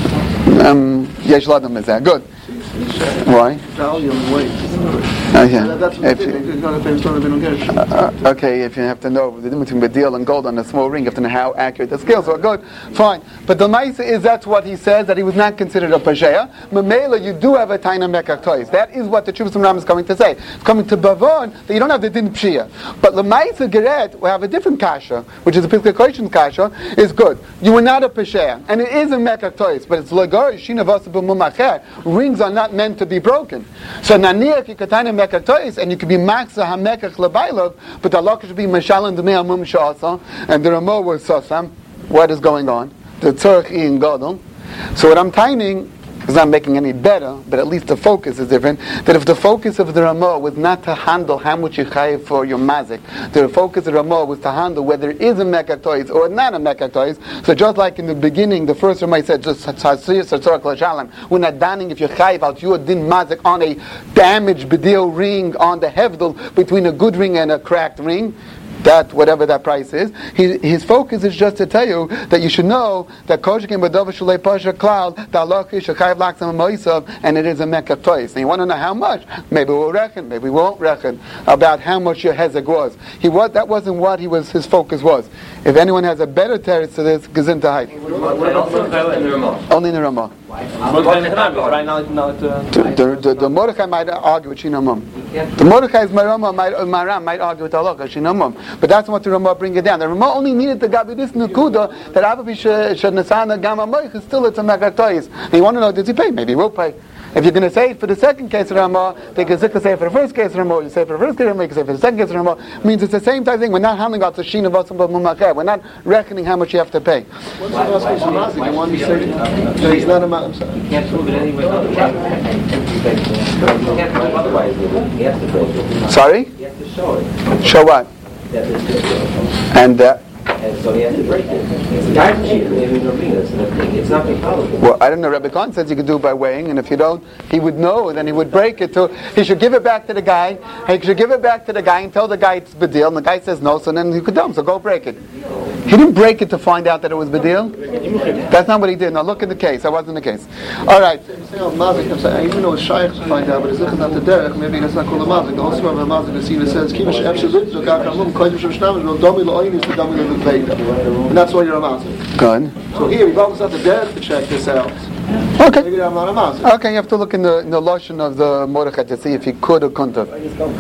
Yesh Ladam is there. Good. Why? Value and weight. Yeah. That's what it's not a famous story they don't get. Okay, if you have to know the difference between Bedil and gold on a small ring, you have to know how accurate the scales are. Good, fine. But the Maisa is that's what he says, that he was not considered a Pasheya. Mamela, you do have a Taina Mekach Tois. That is what the Chuvas Ram is coming to say. It's coming to Bavon that you don't have the Din Pshia. But the Maisa Geret, we have a different Kasha, which is a Piska Koshim Kasha, is good. You were not a Pasheya. And it is a Mekach Tois, but it's Lagar, Shina Vasabu Mumacher. Rings are not meant to be broken. So Naniach, you could Taina Mekach Tois, and you could be Maxa HaMekach Labailov, but the Allah should be Mashal and Demei Amum Sha'asa, and the Ramah was Sasam. What is going on? The Tzorch in Gadol. So what I'm tining is not making any better, but at least the focus is different. That if the focus of the Ramah was not to handle how much you chayiv for your mazik, the focus of the Ramah was to handle whether it is a Mekach Tois or not a Mekach Tois. So just like in the beginning, the first Ramah said, just we're not danning if you chayiv out your din mazik on a damaged bedil ring on the hevdel between a good ring and a cracked ring. That whatever that price is, his focus is just to tell you that you should know that koshikim b'dova shalei pasha klal da'alochi shachayv laksam moisav, and it is a mekach tois. And you want to know how much? Maybe we'll reckon, maybe we won't reckon about how much your hezek was. That wasn't what his focus was. If anyone has a better teretz to this, gezinta hayt. Only in the Ramah. The Mordechai might argue with Shinamum. The Mordechai's Maram might argue with Allah, Shinamum. But that's what the Ramah bring it down. The Ramah only needed to gabi this Nukuda that Avabi Shadnasana Gamma Moich is still it's a Mekach Tois. And you want to know, does he pay? Maybe he will pay. If you're going to say it for the second case of Ramah, they can say it for the first case of Ramah. You say it for the first case of Ramah, you can say it for the second case of Ramah. It means it's the same type of thing. We're not handling out the Shina Vasim Mumacher. We're not reckoning how much you have to pay. What's the last case of Mazik? The one you said he's not a man. You can't prove it anyway. You can't prove otherwise. He has to break it. Sorry? He has to show it. Show what? And so he has to break it. It's a guide sheet. It's not infallible. well, I don't know. Rabbi Khan says you could do it by weighing, and if you don't, he would know, then he would break it. So he should give it back to the guy. He should give it back to the guy and tell the guy it's bedil, and the guy says no. So then you could tell him. So go break it. He didn't break it to find out that it was bedil. That's not what he did. Now look at the case. That wasn't the case. All right. Even though it's shaykh to find out, but it's not the derech. Maybe that's not called a mazik. The whole story of a mazik is even says kiva she'ef shezut zokar kamum koydim shemshnam shlo domi lo'oyni is the domi lo'veda, and that's why you're a mazik. Good. So here, you've almost not the derech to check this out. Okay. Maybe I'm not a mazik. Okay. You have to look in the lashon of the Mordechai to see if he could or couldn't have.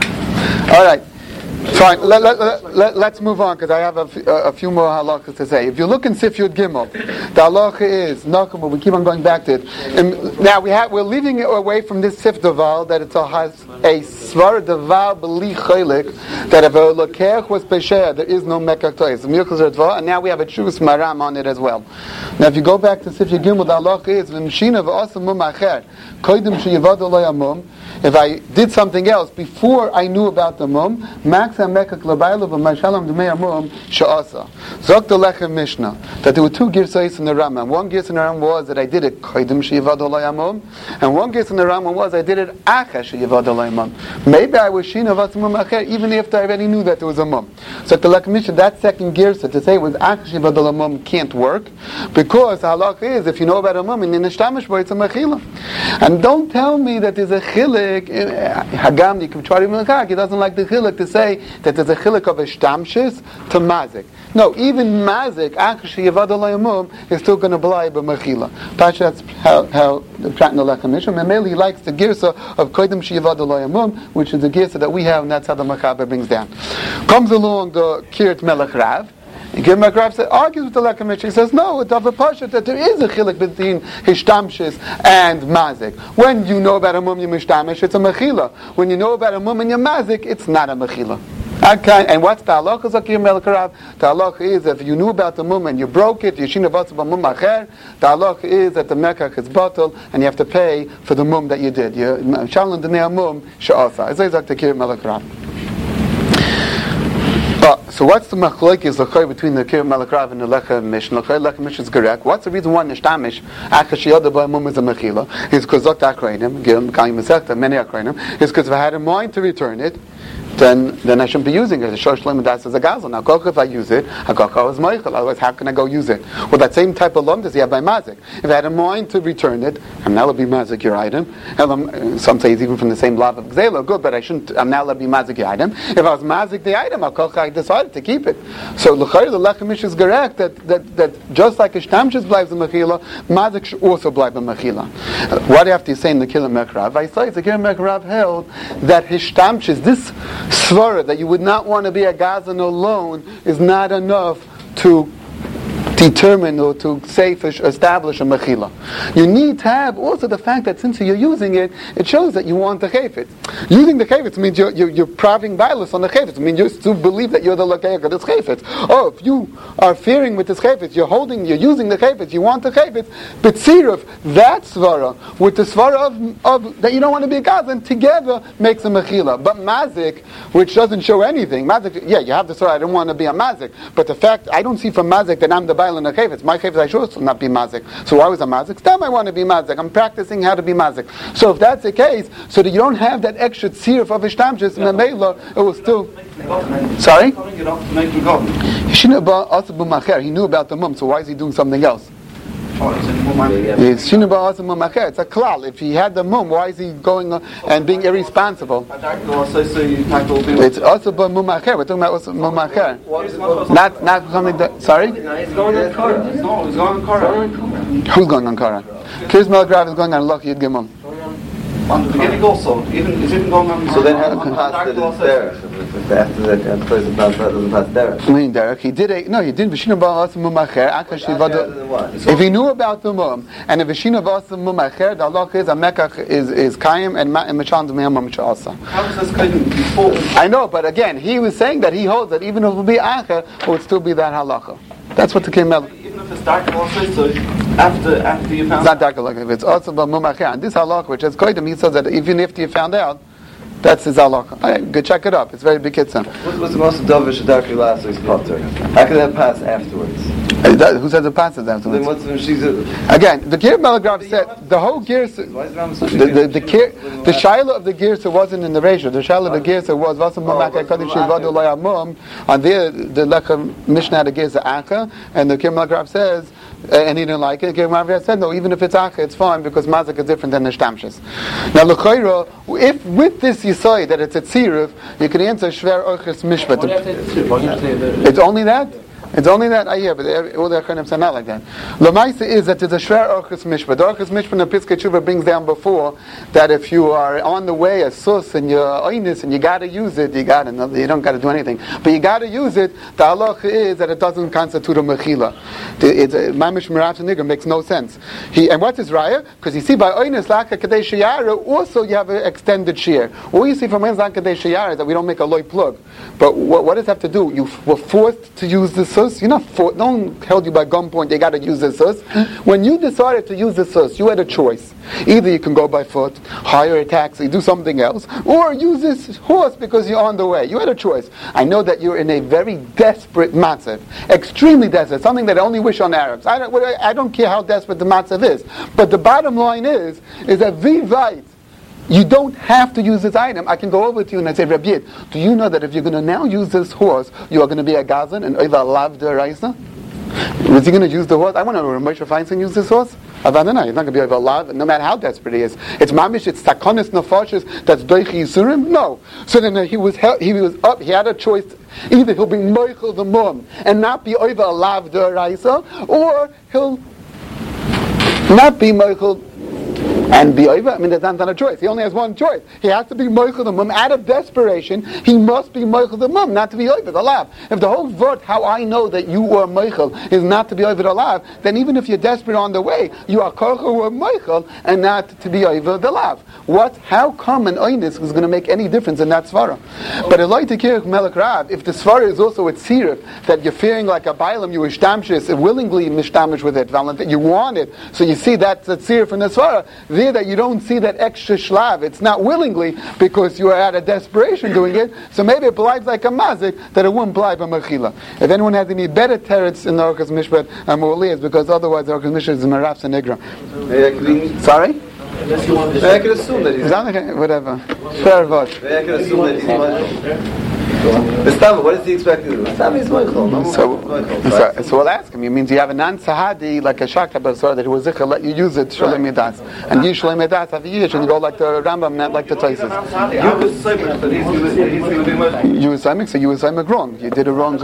All right. Fine, let's move on because I have a few more halachas to say. If you look in Sif Yud Gimel, the halacha is Nakamah. We keep on going back to it. And now we're leaving it away from this Sif Daval that it has a Svar Daval B'li Chaylik that if a Lokech was Pesher, there is no Mekach Tois. And now we have a Chus Maram on it as well. Now if you go back to Sif Yud Gimel, the halacha is V'mshina v'asam mum acher koydim sheyivad olay amum. If I did something else before I knew about the mum, max hamekak labayla v'mashalam d'mei amum sha'asa. Zok the lechem Mishnah that there were two girsais in the Rambam. One girs in the Rambam was that I did it koydim sheyivad olay amum, and one girs in the Rambam was I did it acher sheyivad olay amum. Maybe I was shina v'asam mum acher even after I already knew that there was a mum. So the lechem Mishnah, that second girsa to say it was acher sheyivad olay amum can't work because the halakha is if you know about a mum and in the shtamish boy it's a mechila. And don't tell me that there's a chilek. Hagam, you can try to he doesn't like the chilek to say that there's a chilek of a shtamshis to mazik. No, even mazik, actually yavad alayamum is still going to b'lay b'mechila. That's how the Prat in the Lechem Mishnah. Memeli likes the girsa of koydem sheyavad alayamum, which is the girsa that we have, and that's how the Machaber brings down. Comes along the Kiryat Melech Rav. Kiryat Rav argues with the Lechem Mishnah. He says, no, it's of a pasha that there is a chilek between hishtamshis and mazik. When you know about a mum you mishtamish, it's a mechila. When you know about a mum and you mazik, it's not a mechila. Okay, and what's the halacha? Zakir Melech Rav? The halacha is if you knew about the mum and you broke it, yeshina vatzah mum acher. The halacha is that the mekach is bottled and you have to pay for the mum that you did. Shalom d'nei mum she'asa. It's like the Kiryat Melech Rav. So what's the machlokes between the Kiryat Melech Rav and the Lechem Mishnah? The Lechem Mishnah is correct. What's the reason why nishtamish akash yada by mum is a mechila? It's because zok akrayim, gim kayim mesechta many akrayim. It's because if I had a mind to return it, then I shouldn't be using it. The Shosh Lim das as a gazel. Now, if I use it, Hakaka is Meichel. Otherwise, how can I go use it? Well, that same type of lum does he have by mazik. If I had a mind to return it, I'm now be mazik your item. Some say it's even from the same lav of Gzela. Good, but I shouldn't. I'm now be mazik your item. If I was mazik the item, Hakaka, I decided to keep it. So l'chayr the Lechem Mishnah is correct that just like Ishtamshis bleibt the mechila, mazik should also bleibt the mechila. What do you have to say in the Kiryat Melech Rav? I say the Kiryat Melech Rav held that Ishtamshis this svara that you would not want to be a gazan alone is not enough to determine or to establish a mechila. You need to have also the fact that since you're using it, it shows that you want the chayfetz. Using the chayfetz means you're praving violence on the chayfetz. I mean, you still believe that you're the lakeach of this chayfetz. Oh, if you are fearing with this chayfetz, you're using the chayfetz, you want the chayfetz, but siruf, that svara, with the svara of that you don't want to be a gazan, together makes a mechila. But mazik, which doesn't show anything, mazik, yeah, you have the svara, I don't want to be a mazik, but the fact, I don't see from mazik that I'm the in a chayfetz. My chayfetz I should not be mazik. So why was I mazik? Still I want to be mazik. I'm practicing how to be mazik. So if that's the case, so that you don't have that extra tzir of ishtamshis in the meila, it will still. Sorry? He knew about the mum, so why is he doing something else? It's a klal. If he had the mum, why is he going and being irresponsible? It's also by mum acher. We're talking about also mum acher. Not something that. Sorry. He's going on Kara. Who's going on Kara? Who's going on Kara? Kiryat Melech Rav is going on Loch Yud Gimel. on the beginning also, even it didn't go on. So then how does it pass the derech? If after the person doesn't pass derech? I mean, Derek, he did Vishina Ba'asim Mumacher, Akash Yivadu. If he knew about the Mum, and if Vishina Ba'asim Mumacher, the Allah is a Mekach is Kaim and Machan D'Me'am Machasa. How does this kind of before? I know, but again, he was saying that he holds that even if it would be Acher, it would still be that halacha. That's what the Kimel. Even if it's dark also, so after you found It's not dark like if it's also Mumacher. And this halacha, which is Koidim, he says that even if you found out, that's his halacha. Go check it up. It's very big kitzah. What's the most dovish dark last week's potter? How can that pass afterwards? Who says it passes afterwards? Then what's when she's Again, the Kir Melagrav said the whole Girsa, the Shaila of the Girsa wasn't in the ratio. The Shaila of the Girsa was Vasam Mamaka Kaddish Shivadu Layamum. On there, the Lechem Mishnah had a Girsa Acha, and the Kir Melagrav says, and he didn't like it. Kir Melagrav said, no, even if it's Acha, it's fine because Mazik is different than the Shtamshis. Now, L'Choira, if with this you say that it's a Tziruf, you can answer Shver Orchis Mishpat. It's only that? It's only that I hear, but all the Acharonim say not like that. Lamaisa is that there's a Shver Orchis Mishpat. The Orchis Mishpat in Piskei Tshuva brings down before that if you are on the way, a sus, and you're oinus, and you got to use it, you don't got to do anything. But you got to use it, the halacha is that it doesn't constitute a mechila. Mamish Mirav Nigger makes no sense. And what's his raya? Because you see by oinus, laka kadei sheyara, also you have an extended shear. All you see from oinus, laka kadei sheyara is that we don't make a loy plug. But what does it have to do? You were forced to use the sus. You're not don't held you by gunpoint. You got to use the sus. When you decided to use the sus, you had a choice. Either you can go by foot, hire a taxi, do something else, or use this horse because you're on the way. You had a choice. I know that you're in a very desperate matzav, extremely desperate, something that I only wish on Arabs. I don't care how desperate the matzav is, but the bottom line is that vivait. You don't have to use this item. I can go over to you and I say, Rabbi Yid, do you know that if you're going to now use this horse, you are going to be a gazan and oiva lav deraisa? Is he going to use the horse? I want to know, Moshe Feinstein use this horse? Avadana, he's not going to be oiva lav, no matter how desperate he is. It's mamish, it's takonis nefashis, that's doichi yisurim? No. So then he was up, he had a choice. Either he'll be moichel the mum and not be oiva lav deraisa, or he'll not be moichel and be over. I mean, there's not a choice. He only has one choice. He has to be moichel the mum. Out of desperation, he must be moichel the mum, not to be over the lav. If the whole vort, how I know that you are moichel, is not to be over the lav, then even if you're desperate on the way, you are korcha or moichel, and not to be over the lav. How come an oinus was going to make any difference in that svara? But Eloi Tekirch Melech Rav, if the svara is also a tzirif, that you're fearing like a bailam, you ishtamshis, willingly mishtamish with it, you want it, so you see that's a tzirif in the svara, there that you don't see that extra shlav, it's not willingly because you are out of desperation doing it, so maybe it blives like a mazik that it wouldn't blive a mechila. If anyone has any better teretz in the Orchis Mishpat, I'm is because otherwise the Orchis Mishpat is Meraf Sanigra. Sorry? I can assume that he's whatever. Fair vote. I can assume that he's moichel. What is he expecting to do? He's moichel. So we'll ask him. It means you have a non-sahadi, like a shakta basar, that he was zikr, let you use it, shalem yadas. And you shalem yadas have a yish, and you go like the Rambam, not like the Taisis. You were Saimik, so you were Saimik wrong. You did it wrong.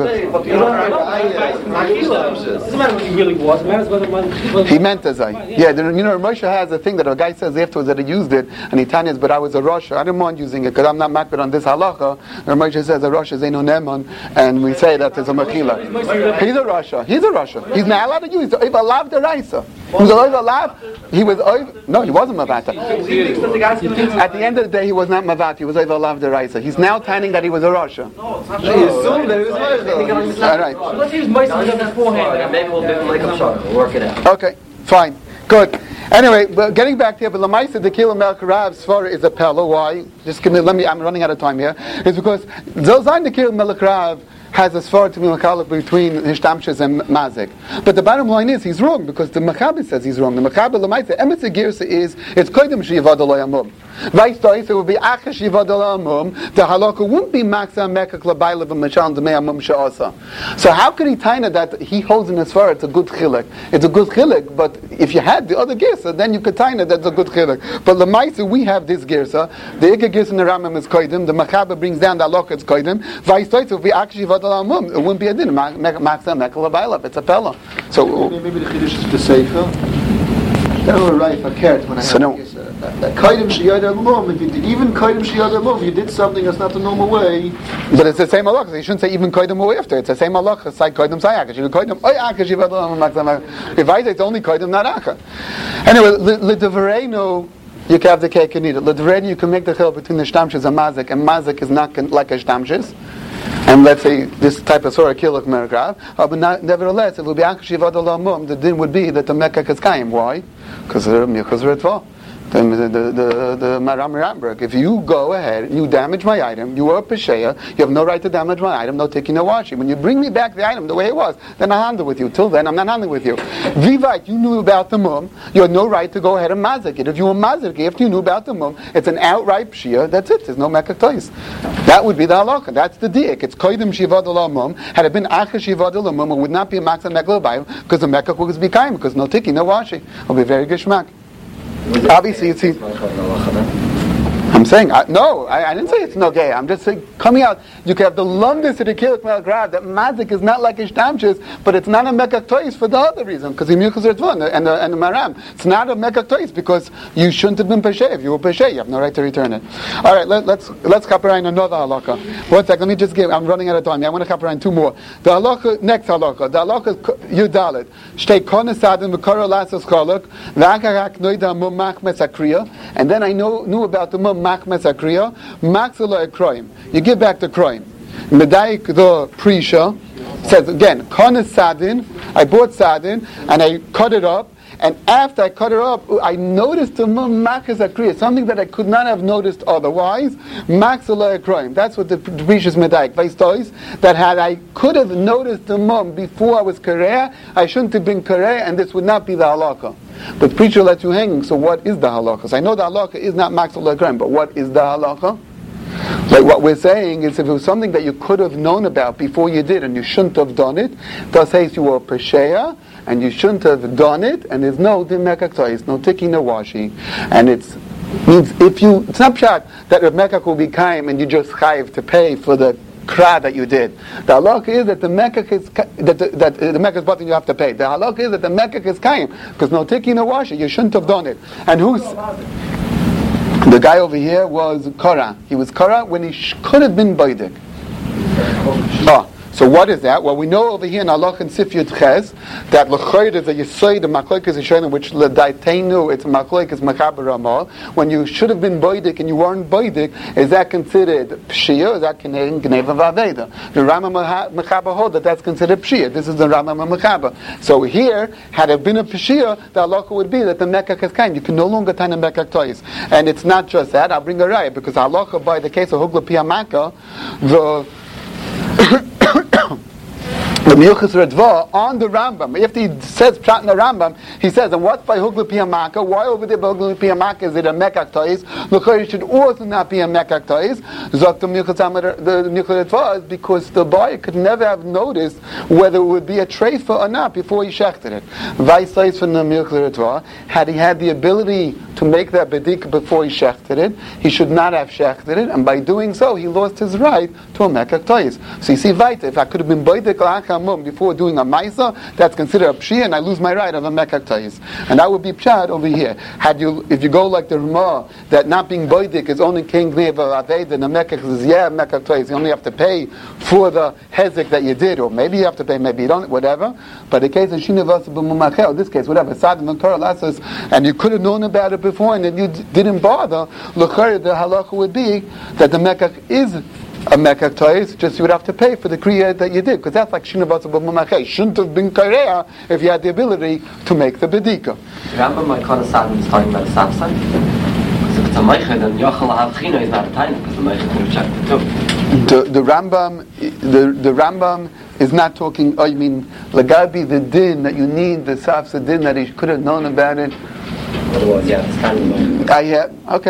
He meant as I. Yeah, Moshe has a thing that a guy says afterwards that he used it, and he tanyas, but I was a Rosh. I didn't mind using it because I'm not makbid on this halacha. Moshe says a Rosh is Eino Neman, and we say that it's a Mechila. He's a Rosh. He's not allowed to use it. If allowed the Raisa. He was allowed. He wasn't Mavata. At the end of the day, he was not Mavata. He was over allowed the Raisa. He's now tanning that he was a Rosh. He assumed that he was Moichel. All right. Let's use Moichel beforehand. Maybe we'll do like a shot. We'll work it out. Okay, fine. Good. Anyway, but getting back here, but Lamaisa, the Kila Melech Rav Svara is a Pella. Why? I'm running out of time here. It's because Zolzain the Kila Melech Rav has a svara to be makalach between Hishtamshas and Mazik. But the bottom line is, he's wrong, because the Mechaber says he's wrong. The Mechaber Lamaisa, Emetz Girsa is, it's Kodim Sheyivad Olay Amum. Vaistais, it would be Achash Yivad Olay Amum, the halakha wouldn't be Maksa Mekach Labayla V'Machan D'mei Amum Sha'asa. So how could he taina that he holds in his svara, it's a good chilek? It's a good chilek, but if you had the other Girsa, then you could taina that's a good chilek. But Lamaisa, we have this Girsa, the Ikka Girsa in the Rambam is Kodim, the Mechaber brings down the halakha, it's Kodim, Vaistais, it would be Achash Yivad it wouldn't be a din. It's a pella. So maybe the chiddush is the seifa. That will write for kert when I have Kaidim Shiyad Mum, even Kaidim Shiyad Mum, if you did something that's not the normal way. But it's the same halacha. So you shouldn't say even Kaidim or after. It's the same halacha. It's like Kaidim Sayakish. You Kaidim Ayakish. If I say it's only Kaidim, not Aka. Anyway, L'Devareinu, you can have the cake and eat it. L'Devareinu, you can make the chil between the shtamshis and mazik is not like a shtamshis. And let's say this type of surah kiluk meragrav, but nevertheless, it will be Akash Yivad Olam Mum. The din would be that the Mekach is Kaim. Why? Because the Ritva. The Maram Ramberg. If you go ahead and you damage my item, you are a Pesheya, you have no right to damage my item, no taking, no washing. When you bring me back the item the way it was, then I'll handle with you. Till then, I'm not handling with you. Vivite, you knew about the mum, you had no right to go ahead and mazik it. If you were mazik it, after you knew about the mum, it's an outright Pshia, that's it, there's no Mekach Tois. That would be the halacha, that's the diak. It's Koidim Shivad Olam Mum. Had it been Achash Shivad Olam Mum, it would not be a Max and Mekach L'Bayim, because the Mekach would be Kaim, because no tiki, no washing. It will be very gishmak. Obviously, you see. I'm saying, I didn't say it's no gay. I'm just saying, coming out, you can have the longest of the Kilik Melgrav, that Mazik is not like Ishtamshis, but it's not a Mekach Tois for the other reason, because the Milchus Ritvon and the Maram. It's not a Mekach Tois because you shouldn't have been Peshay. If you were Peshay, you have no right to return it. All right, let's kaparain another halakha. 1 second, let me just give, I'm running out of time. I want to kaparain 2 more. The halakha, next halakha, the halakha Yudalit. Shtei Kona Sadin V'Kara Lasas Cholok, V'Akarak Noida Mum Machmes Akriya, and then I knew about the Mum Machmes Akriya, Maxala Ekroim. You give back the Kroim. Medaik the Prisha says again, Kona Sadin, I bought Sadin, and I cut it up, and after I cut it up, I noticed the Mum Machmes Akriya, something that I could not have noticed otherwise, Maxala Ekroim. That's what the Prisha is Medaik. Vaistois, that had I could have noticed the Mum before I was Kareah, I shouldn't have been Kareah, and this would not be the halakha. But preacher let you hang, so what is the halakha? So I know the halakha is not Maxal Lekram, but what is the halakha? Like what we're saying is if it was something that you could have known about before you did and you shouldn't have done it, thus says you were a Pesheya, and you shouldn't have done it, and there's no Mekach Tois, no ticking, no washing, and it's means if you, it's not pshat that Reb Mekach will be kaim and you just chayiv to pay for the kra that you did. The halakha is that the Mekach is that the Mekach is button you have to pay. The halakha is that the Mekach is kaim because no ticking, no washing. You shouldn't have done it. And who's the guy over here was Korah. He was Korah when he could have been Baidik. So what is that? Well, we know over here in Halach and Sif Yud Ches that l'chayr is a yisoid, the machlokes is showing which l'daitenu, it's machlokes machaber ramal. When you should have been boidik and you weren't boidik, is that considered pshia? Is that considered gneva v'aveda? The Rama Mechaber hold that that's considered pshia. This is the Rama Mechaber. So here, had it been a pshia, the halacha would be that the mekach is kain. You can no longer turn a mekach tois. And it's not just that. I'll bring a raya because halacha by the case of hugla piyamaka, the Milchus Redva on the Rambam. If he says pshat in the Rambam, he says, and what's by Hugla Piyamaka? Why over there by Hugla Piyamaka is it a Mekach Tois? It should also not be a Mekach Tois. Zok the Milchus Redva is because the boy could never have noticed whether it would be a treifa or not before he shechted it. Vaisais from the Milchus Redva, had he had the ability to make that bedika before he shechted it, he should not have shechted it, and by doing so, he lost his right to a Mekach Tois. So you see, Vaita, if I could have been Baidik before doing a Maisa, that's considered a Pshia, and I lose my right of a Mekach Tois. And that would be Pshad over here. If you go like the Ramah, that not being Baidik is only King Gneva Aved, and the Mekach is, Mekach Tois. You only have to pay for the Hezek that you did, or maybe you have to pay, maybe you don't, whatever. But in case of Shinavasa B'Mumachel, in this case, whatever, Sadim and Karalasas, and you could have known about it before, and then you didn't bother, the halacha would be that the Mekach is a Mekach Tois, just you would have to pay for the Kriya that you did, because that's like Shinavasa B'Mumachel. Shouldn't have been Kareah if you had the ability to make the Bedika. Rambam, my Kona Sadim is talking about the Saf side. Because if it's a Meichel, then Yochel HaChina is not a time, because the Meichel could have checked it too. The Rambam is not talking, Lagabi, the din that you need, the Saf's din that he could have known about it. Otherwise, it's kind of okay,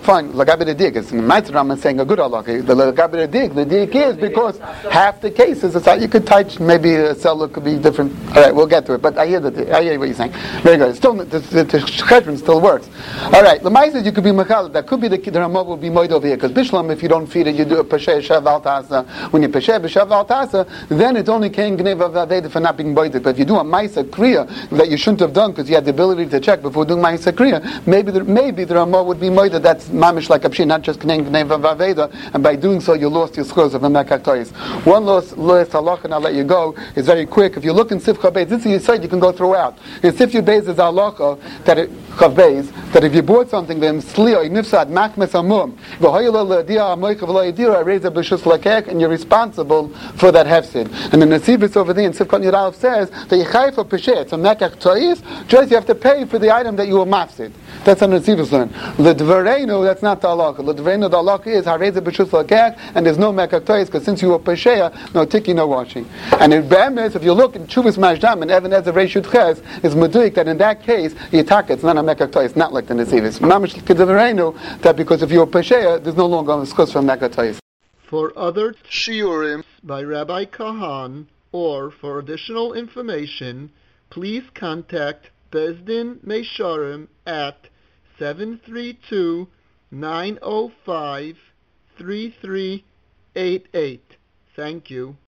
fine. Lagabe the dig is Ma'aser Rama saying a good halacha. The Lagabe the dig is because half the cases it's like you could touch. Maybe a seller could be different. All right, we'll get to it. But I hear what you're saying. Very good. It's still the chedron still works. All right. The Ma'aser you could be machal. That could be the Rama will be moed over here because Bishlam if you don't feed it you do a peshe shav al tasa. When you peshe b'shav al tasa then it only can gneva v'aveda for not being moed. But if you do a Ma'aser kriya that you shouldn't have done because you had the ability to check before doing Ma'aser kriya, maybe the Rama would be moed. That's mamish like a pshi, not just gneva v'aveda. And by doing so you lost your schools of a mekach tois. One last halacha and I'll let you go. It's very quick. If you look in Sifcha Beis, this is your site you can go throughout. In Sifcha Beis is halacha that if you bought something then slio nifsad machmes amum v'hoyelo le'adia amoicha v'lo yedira reza b'shus lakek and you're responsible for that hefsid. And the Nesivus over there in Sifcha Yudalef says that you chayv for peshet. It's a mekach tois. Just you have to pay for the item that you were mafsid. That's on the Nesivus learn. L'dvareinu that's not the halacha. L'dvareinu the halacha is hareza b'shus lakek and there's no mekach tois because since you were pesheya no tiki no washing. And in Be'emes, if you look in Chuvas Majdam and Even Ezer Reishut Ches, is Meduik that in that case, Yitaka, it's not a Mekach Tois, not like the Nesivis. Mamish Kedavarenu, that because if you're Pesheya, there's no longer a discuss from Mekach Tois. For other shiurim by Rabbi Kahan, or for additional information, please contact Bezdin Meisharim at 732-905-3388. Thank you.